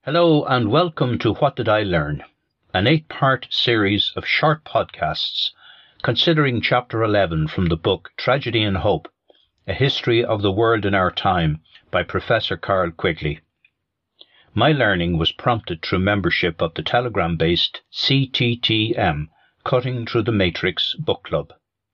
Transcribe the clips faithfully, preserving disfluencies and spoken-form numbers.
Hello and welcome to What Did I Learn, an eight-part series of short podcasts considering Chapter eleven from the book Tragedy and Hope, A History of the World in Our Time by Professor Carroll Quigley. My learning was prompted through membership of the Telegram-based C T T M, Cutting Through the Matrix Book Club.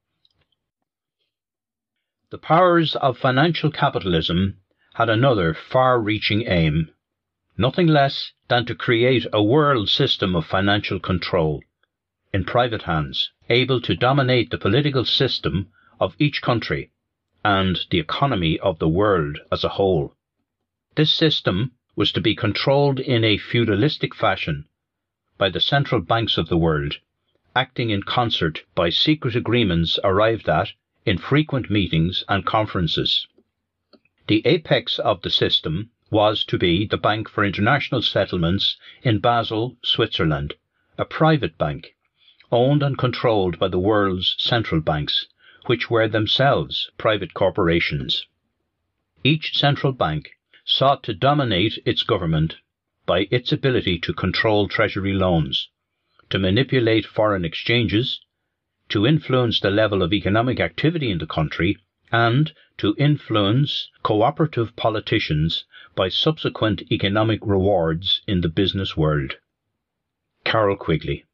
The powers of financial capitalism had another far-reaching aim, nothing less than to create a world system of financial control in private hands, able to dominate the political system of each country and the economy of the world as a whole. This system was to be controlled in a feudalistic fashion by the central banks of the world, acting in concert by secret agreements arrived at in frequent meetings and conferences. The apex of the system was to be the Bank for International Settlements in Basel, Switzerland, a private bank, owned and controlled by the world's central banks, which were themselves private corporations. Each central bank sought to dominate its government by its ability to control treasury loans, to manipulate foreign exchanges, to influence the level of economic activity in the country, and to influence cooperative politicians by subsequent economic rewards in the business world. Carroll Quigley.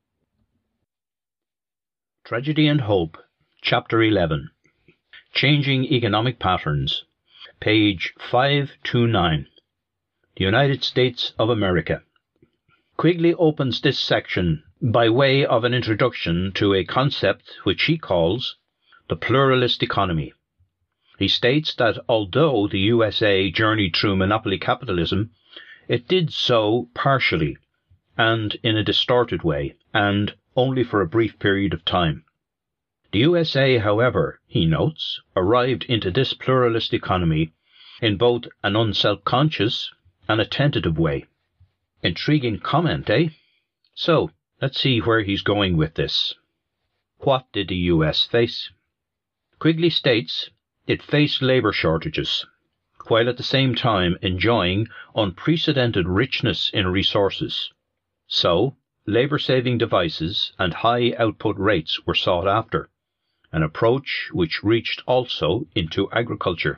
Tragedy and Hope, Chapter eleven. Changing Economic Patterns, page five twenty-nine. The United States of America. Quigley opens this section by way of an introduction to a concept which he calls the pluralist economy. He states that although the U S A journeyed through monopoly capitalism, it did so partially and in a distorted way, and only for a brief period of time. The U S A, however, he notes, arrived into this pluralist economy in both an unself-conscious and a tentative way. Intriguing comment, eh? So, let's see where he's going with this. What did the U S face? Quigley states it faced labour shortages, while at the same time enjoying unprecedented richness in resources. So, labour-saving devices and high output rates were sought after, an approach which reached also into agriculture.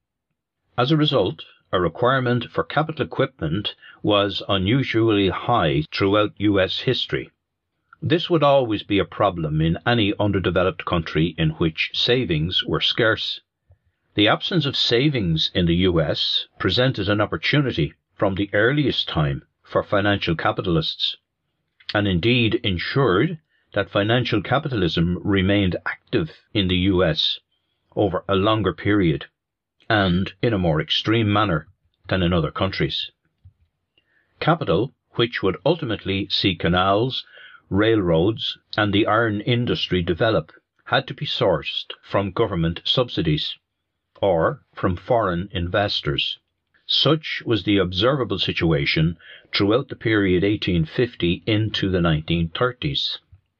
As a result, a requirement for capital equipment was unusually high throughout U S history. This would always be a problem in any underdeveloped country in which savings were scarce. The absence of savings in the U S presented an opportunity from the earliest time for financial capitalists, and indeed ensured that financial capitalism remained active in the U S over a longer period, and in a more extreme manner than in other countries. Capital, which would ultimately see canals, railroads, and the iron industry develop, had to be sourced from government subsidies or from foreign investors. Such was the observable situation throughout the period eighteen fifty into the nineteen thirties.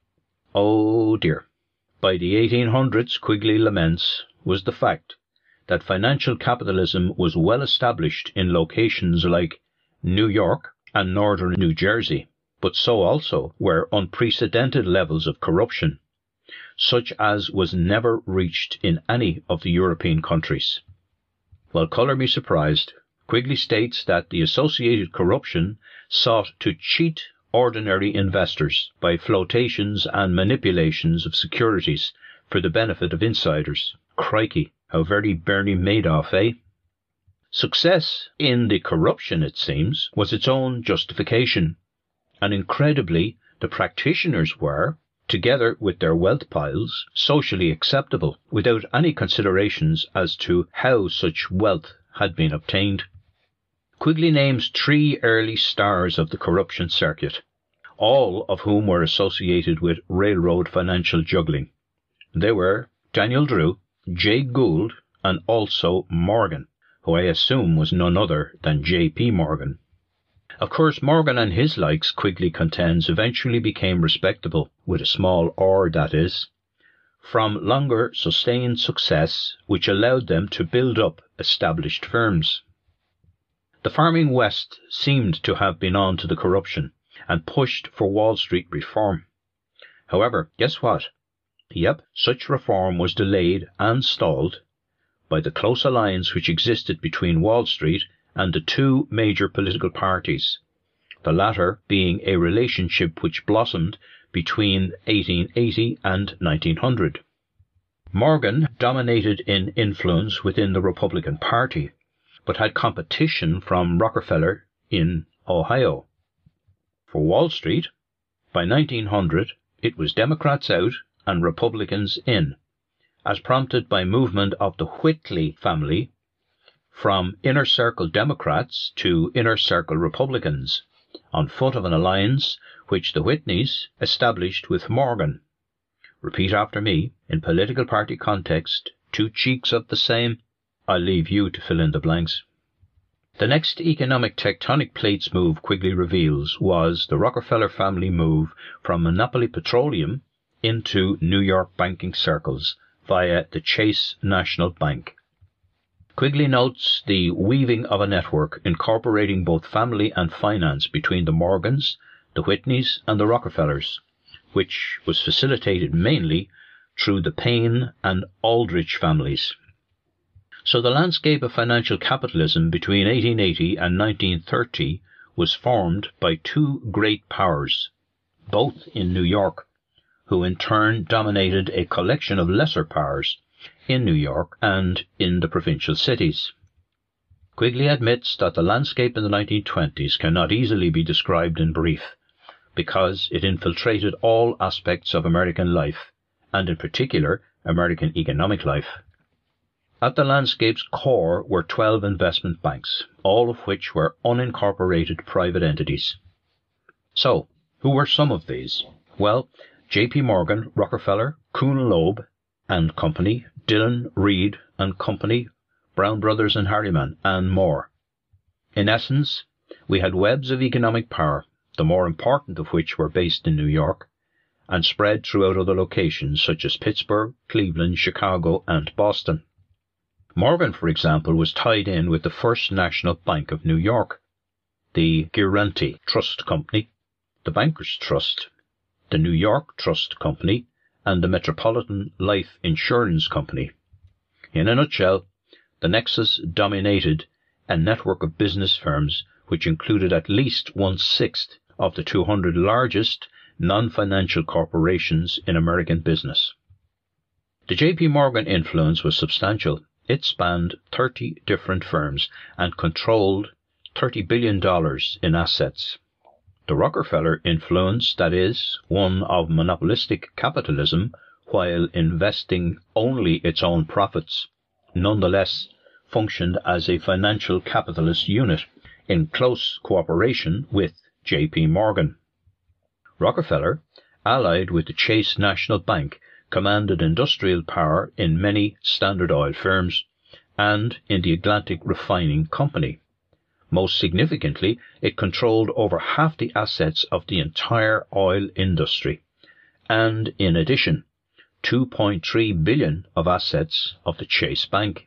Oh dear. By the eighteen hundreds, Quigley laments, was the fact that financial capitalism was well established in locations like New York and northern New Jersey, but so also were unprecedented levels of corruption, such as was never reached in any of the European countries. Well, colour me surprised, Quigley states that the associated corruption sought to cheat ordinary investors by flotations and manipulations of securities for the benefit of insiders. Crikey, how very Bernie Madoff, eh? Success in the corruption, it seems, was its own justification, and incredibly the practitioners were, together with their wealth piles, socially acceptable, without any considerations as to how such wealth had been obtained. Quigley names three early stars of the corruption circuit, all of whom were associated with railroad financial juggling. They were Daniel Drew, Jay Gould, and also Morgan, who I assume was none other than J P Morgan. Of course, Morgan and his likes, Quigley contends, eventually became respectable, with a small R, that is, from longer sustained success which allowed them to build up established firms. The farming West seemed to have been on to the corruption and pushed for Wall Street reform. However, guess what? Yep, such reform was delayed and stalled by the close alliance which existed between Wall Street and the two major political parties, the latter being a relationship which blossomed between eighteen eighty and nineteen hundred. Morgan dominated in influence within the Republican Party, but had competition from Rockefeller in Ohio. For Wall Street, by nineteen hundred, it was Democrats out and Republicans in, as prompted by movement of the Whitley family from inner circle Democrats to inner circle Republicans, on foot of an alliance which the Whitneys established with Morgan. Repeat after me. In political party context, two cheeks of the same. I'll leave you to fill in the blanks. The next economic tectonic plates move Quigley reveals was the Rockefeller family move from monopoly petroleum into New York banking circles via the Chase National Bank. Quigley notes the weaving of a network incorporating both family and finance between the Morgans, the Whitneys and the Rockefellers, which was facilitated mainly through the Payne and Aldrich families. So the landscape of financial capitalism between eighteen eighty and nineteen thirty was formed by two great powers, both in New York, who in turn dominated a collection of lesser powers in New York and in the provincial cities. Quigley admits that the landscape in the nineteen twenties cannot easily be described in brief, because it infiltrated all aspects of American life, and in particular American economic life. At the landscape's core were twelve investment banks, all of which were unincorporated private entities. So, who were some of these? Well, J P Morgan, Rockefeller, Kuhn Loeb and Company, Dillon, Reed and Company, Brown Brothers and Harriman, and more. In essence, we had webs of economic power, the more important of which were based in New York and spread throughout other locations such as Pittsburgh, Cleveland, Chicago and Boston. Morgan, for example, was tied in with the First National Bank of New York, the Guaranty Trust Company, the Bankers Trust, the New York Trust Company, and the Metropolitan Life Insurance Company. In a nutshell, the nexus dominated a network of business firms which included at least one-sixth of the two hundred largest non-financial corporations in American business. The J P Morgan influence was substantial. It spanned thirty different firms and controlled thirty billion dollars in assets. The Rockefeller influence, that is, one of monopolistic capitalism while investing only its own profits, nonetheless functioned as a financial capitalist unit in close cooperation with J P Morgan. Rockefeller, allied with the Chase National Bank, commanded industrial power in many Standard Oil firms and in the Atlantic Refining Company. Most significantly, it controlled over half the assets of the entire oil industry, and in addition, two point three billion dollars of assets of the Chase Bank.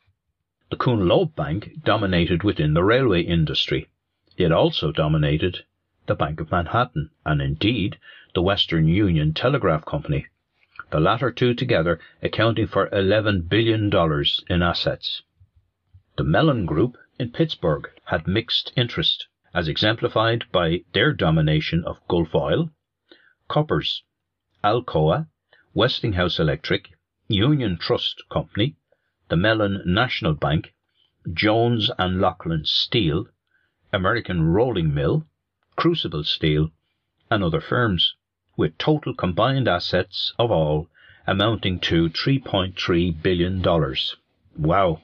The Kuhn Loeb Bank dominated within the railway industry. It also dominated the Bank of Manhattan and indeed the Western Union Telegraph Company, the latter two together accounting for eleven billion dollars in assets. The Mellon Group in Pittsburgh had mixed interest, as exemplified by their domination of Gulf Oil, Coppers, Alcoa, Westinghouse Electric, Union Trust Company, the Mellon National Bank, Jones and Laughlin Steel, American Rolling Mill, Crucible Steel, and other firms, with total combined assets of all amounting to three point three billion dollars. Wow!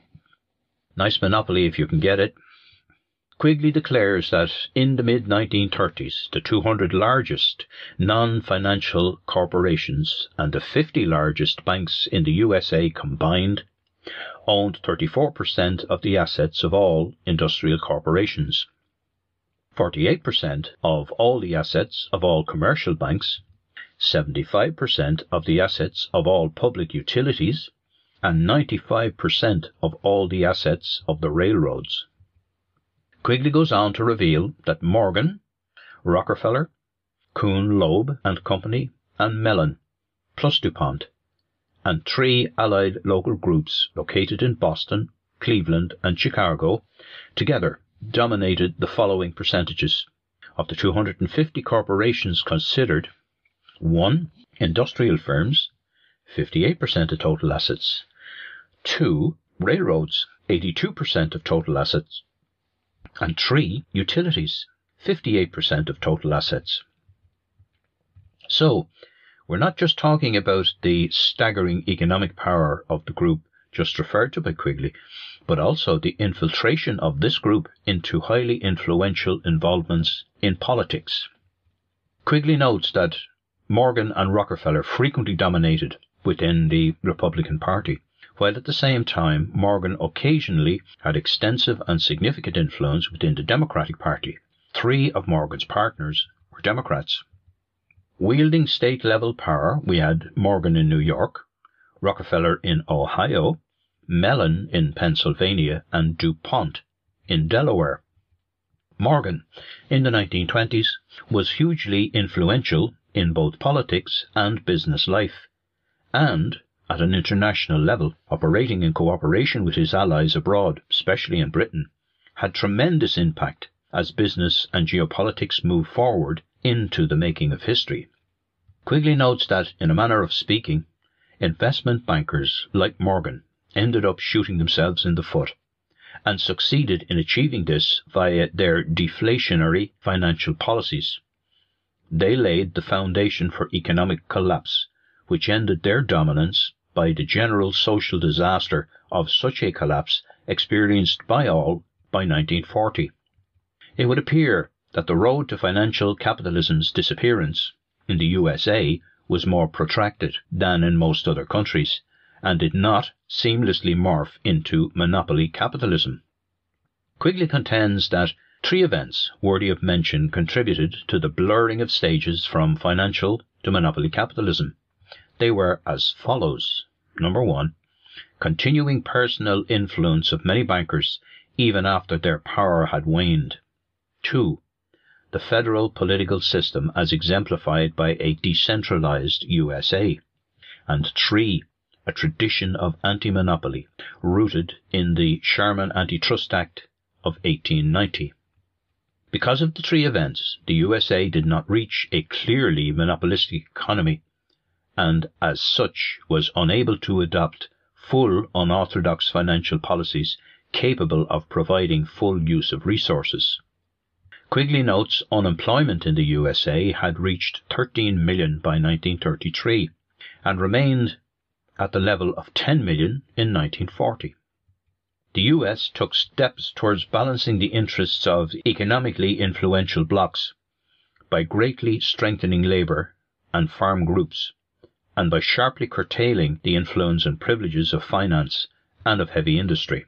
Nice monopoly if you can get it. Quigley declares that in the mid nineteen thirties, the two hundred largest non-financial corporations and the fifty largest banks in the U S A combined owned thirty-four percent of the assets of all industrial corporations, forty-eight percent of all the assets of all commercial banks, seventy-five percent of the assets of all public utilities, and ninety-five percent of all the assets of the railroads. Quigley goes on to reveal that Morgan, Rockefeller, Kuhn Loeb and Company, and Mellon, plus DuPont, and three allied local groups located in Boston, Cleveland, and Chicago, together dominated the following percentages. Of the two hundred fifty corporations considered: one. Industrial firms, fifty-eight percent of total assets; two. Railroads, eighty-two percent of total assets; and three. Utilities, fifty-eight percent of total assets. So, we're not just talking about the staggering economic power of the group just referred to by Quigley, but also the infiltration of this group into highly influential involvements in politics. Quigley notes that Morgan and Rockefeller frequently dominated within the Republican Party, while at the same time Morgan occasionally had extensive and significant influence within the Democratic Party. Three of Morgan's partners were Democrats. Wielding state-level power, we had Morgan in New York, Rockefeller in Ohio, Mellon in Pennsylvania, and DuPont in Delaware. Morgan, in the nineteen twenties, was hugely influential in both politics and business life, and at an international level, operating in cooperation with his allies abroad, especially in Britain, had tremendous impact as business and geopolitics moved forward into the making of history. Quigley notes that, in a manner of speaking, investment bankers like Morgan ended up shooting themselves in the foot, and succeeded in achieving this via their deflationary financial policies. They laid the foundation for economic collapse, which ended their dominance by the general social disaster of such a collapse experienced by all by nineteen forty. It would appear that the road to financial capitalism's disappearance in the U S A was more protracted than in most other countries, and did not seamlessly morph into monopoly capitalism. Quigley contends that three events worthy of mention contributed to the blurring of stages from financial to monopoly capitalism. They were as follows. Number one, continuing personal influence of many bankers even after their power had waned. Two, the federal political system as exemplified by a decentralized U S A. And three, a tradition of anti-monopoly rooted in the Sherman Antitrust Act of eighteen ninety. Because of the three events, the U S A did not reach a clearly monopolistic economy, and as such was unable to adopt full unorthodox financial policies capable of providing full use of resources. Quigley notes unemployment in the U S A had reached thirteen million by nineteen thirty-three and remained at the level of ten million in nineteen forty. The U S took steps towards balancing the interests of economically influential blocs by greatly strengthening labour and farm groups, and by sharply curtailing the influence and privileges of finance and of heavy industry.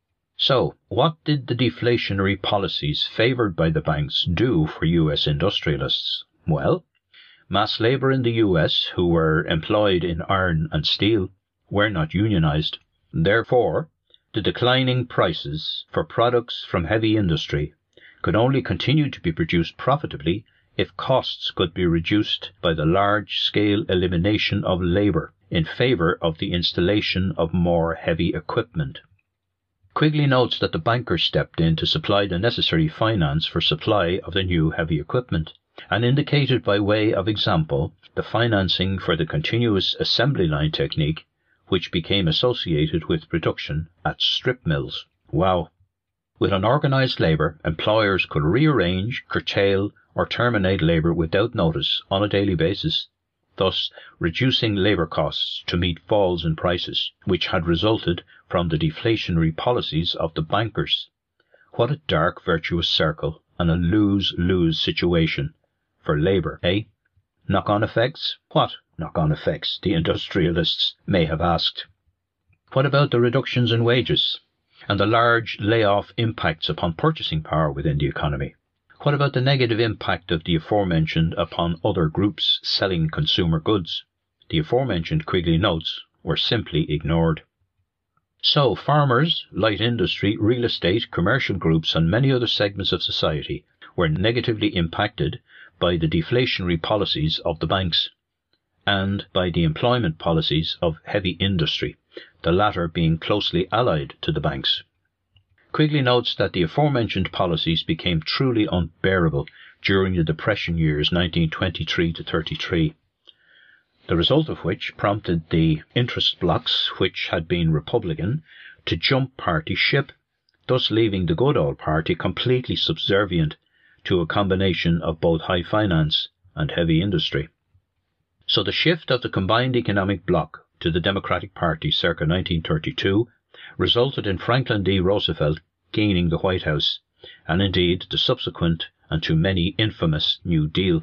So, what did the deflationary policies favoured by the banks do for U S industrialists? Well, mass labour in the U S who were employed in iron and steel were not unionised. Therefore, the declining prices for products from heavy industry could only continue to be produced profitably if costs could be reduced by the large-scale elimination of labour in favour of the installation of more heavy equipment. Quigley notes that the bankers stepped in to supply the necessary finance for supply of the new heavy equipment, and indicated by way of example the financing for the continuous assembly line technique which became associated with production at strip mills. Wow! With unorganised labour, employers could rearrange, curtail or terminate labour without notice on a daily basis, thus reducing labour costs to meet falls in prices, which had resulted from the deflationary policies of the bankers. What a dark virtuous circle and a lose-lose situation for labour, eh? Knock-on effects? What knock-on effects, the industrialists may have asked. What about the reductions in wages and the large layoff impacts upon purchasing power within the economy? What about the negative impact of the aforementioned upon other groups selling consumer goods? The aforementioned, Quigley notes, were simply ignored. So farmers, light industry, real estate, commercial groups and many other segments of society were negatively impacted by the deflationary policies of the banks and by the employment policies of heavy industry, the latter being closely allied to the banks. Quigley notes that the aforementioned policies became truly unbearable during the Depression years nineteen twenty-three to thirty-three, the result of which prompted the interest blocs, which had been Republican, to jump party ship, thus leaving the good old party completely subservient to a combination of both high finance and heavy industry. So the shift of the combined economic bloc to the Democratic Party circa nineteen thirty-two resulted in Franklin D. Roosevelt gaining the White House, and indeed the subsequent and to many infamous New Deal.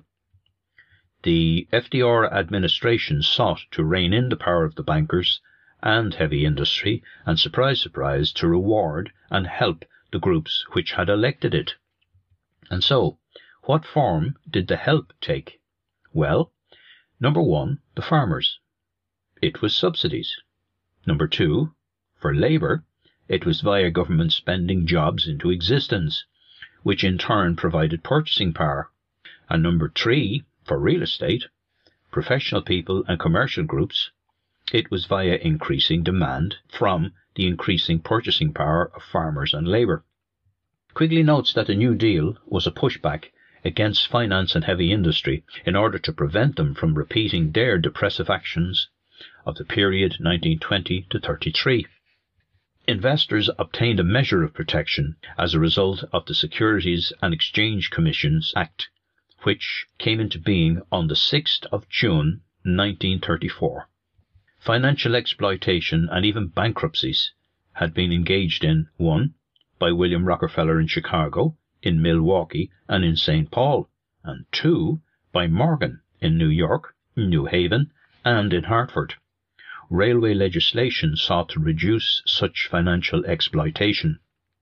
The F D R administration sought to rein in the power of the bankers and heavy industry and, surprise, surprise, to reward and help the groups which had elected it. And so, what form did the help take? Well, number one, the farmers. It was subsidies. Number two, for labour, it was via government spending jobs into existence, which in turn provided purchasing power. And number three, for real estate, professional people and commercial groups, it was via increasing demand from the increasing purchasing power of farmers and labour. Quigley notes that the New Deal was a pushback against finance and heavy industry in order to prevent them from repeating their depressive actions of the period nineteen twenty to thirty-three. Investors obtained a measure of protection as a result of the Securities and Exchange Commission's Act, which came into being on the sixth of June nineteen thirty-four. Financial exploitation and even bankruptcies had been engaged in, one, by William Rockefeller in Chicago, in Milwaukee and in Saint Paul, and two, by Morgan in New York, New Haven and in Hartford. Railway legislation sought to reduce such financial exploitation.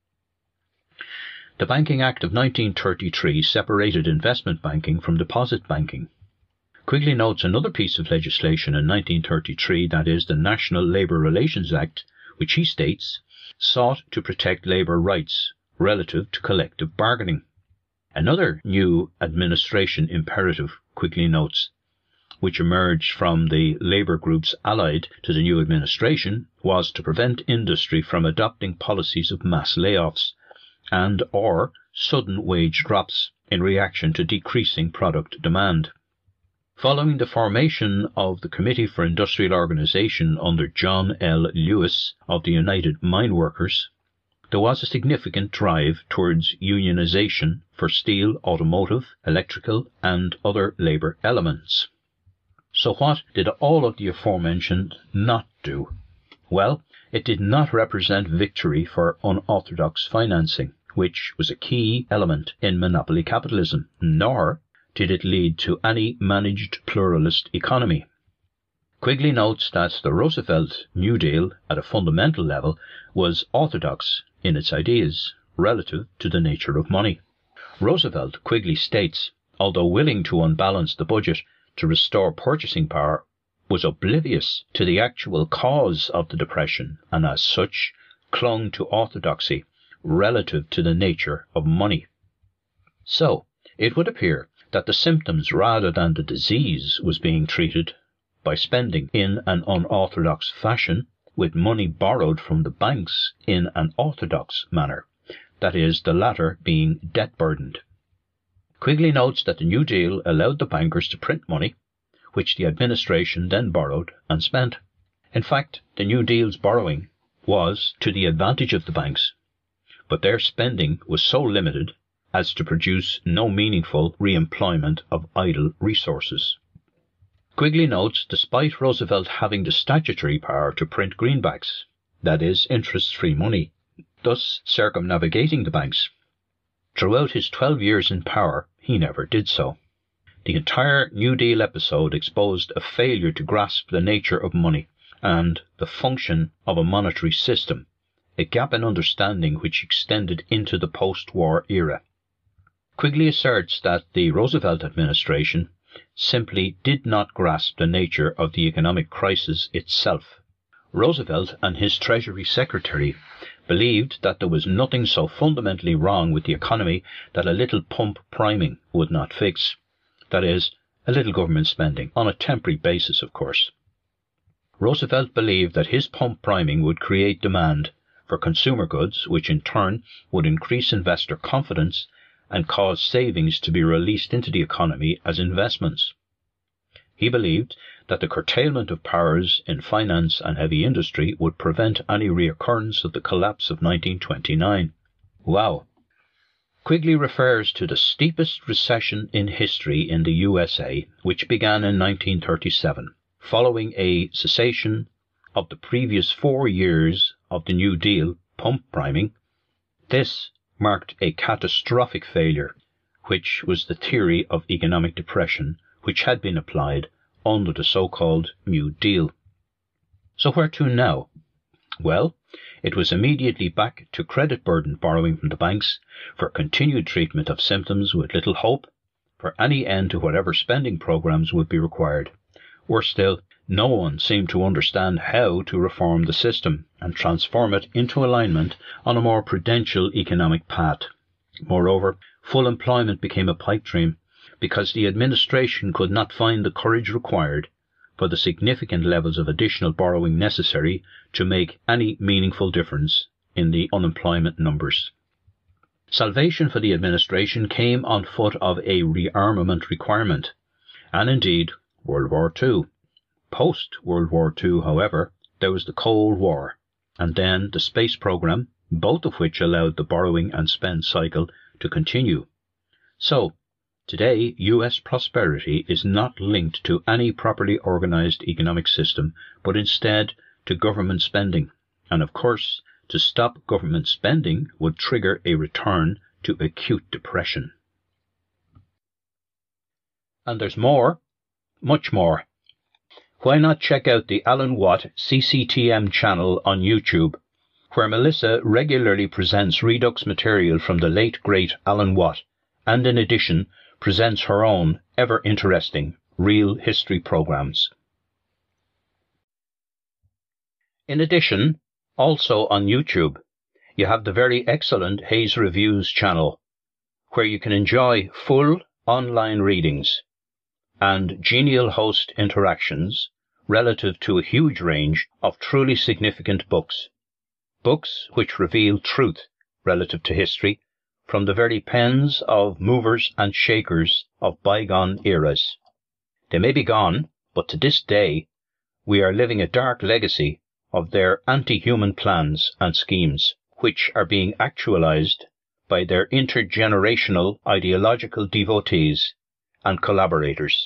The Banking Act of nineteen thirty-three separated investment banking from deposit banking. Quigley notes another piece of legislation in nineteen thirty-three, that is, the National Labour Relations Act, which he states sought to protect labour rights relative to collective bargaining. Another new administration imperative, Quigley notes, which emerged from the labour groups allied to the new administration, was to prevent industry from adopting policies of mass layoffs and or sudden wage drops in reaction to decreasing product demand. Following the formation of the Committee for Industrial Organization under John L. Lewis of the United Mine Workers, there was a significant drive towards unionization for steel, automotive, electrical and other labour elements. So what did all of the aforementioned not do? Well, it did not represent victory for unorthodox financing, which was a key element in monopoly capitalism, nor did it lead to any managed pluralist economy. Quigley notes that the Roosevelt New Deal, at a fundamental level, was orthodox in its ideas relative to the nature of money. Roosevelt, Quigley states, although willing to unbalance the budget to restore purchasing power, was oblivious to the actual cause of the Depression and as such clung to orthodoxy relative to the nature of money. So, it would appear that the symptoms rather than the disease was being treated by spending in an unorthodox fashion with money borrowed from the banks in an orthodox manner, that is, the latter being debt-burdened. Quigley notes that the New Deal allowed the bankers to print money, which the administration then borrowed and spent. In fact, the New Deal's borrowing was to the advantage of the banks, but their spending was so limited as to produce no meaningful re-employment of idle resources. Quigley notes, despite Roosevelt having the statutory power to print greenbacks, that is, interest-free money, thus circumnavigating the banks, throughout his twelve years in power, he never did so. The entire New Deal episode exposed a failure to grasp the nature of money and the function of a monetary system, a gap in understanding which extended into the post-war era. Quigley asserts that the Roosevelt administration simply did not grasp the nature of the economic crisis itself, Roosevelt and his Treasury Secretary believed that there was nothing so fundamentally wrong with the economy that a little pump priming would not fix. That is, a little government spending, on a temporary basis, of course. Roosevelt believed that his pump priming would create demand for consumer goods, which in turn would increase investor confidence and cause savings to be released into the economy as investments. He believed that the curtailment of powers in finance and heavy industry would prevent any reoccurrence of the collapse of nineteen twenty-nine. Wow. Quigley refers to the steepest recession in history in the U S A, which began in nineteen thirty-seven, following a cessation of the previous four years of the New Deal pump priming. This marked a catastrophic failure, which was the theory of economic depression which had been applied under the so-called New Deal. So where to now? Well, it was immediately back to credit burden borrowing from the banks for continued treatment of symptoms with little hope for any end to whatever spending programs would be required. Worse still, no one seemed to understand how to reform the system and transform it into alignment on a more prudential economic path. Moreover, full employment became a pipe dream because the administration could not find the courage required for the significant levels of additional borrowing necessary to make any meaningful difference in the unemployment numbers. Salvation for the administration came on foot of a rearmament requirement, and indeed World War Two. Post-World War Two, however, there was the Cold War, and then the space program, both of which allowed the borrowing and spend cycle to continue. So, today, U S prosperity is not linked to any properly organized economic system, but instead to government spending. And of course, to stop government spending would trigger a return to acute depression. And there's more, much more. Why not check out the Alan Watt C C T M channel on YouTube, where Melissa regularly presents Redux material from the late great Alan Watt, and in addition presents her own ever-interesting real history programs. In addition, also on YouTube, you have the very excellent Hayes Reviews channel, where you can enjoy full online readings and genial host interactions relative to a huge range of truly significant books, books which reveal truth relative to history from the very pens of movers and shakers of bygone eras. They may be gone, but to this day we are living a dark legacy of their anti-human plans and schemes, which are being actualized by their intergenerational ideological devotees and collaborators.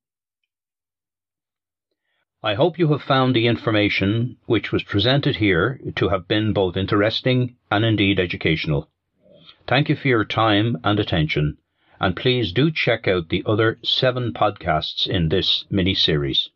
I hope you have found the information which was presented here to have been both interesting and indeed educational. Thank you for your time and attention, and please do check out the other seven podcasts in this mini-series.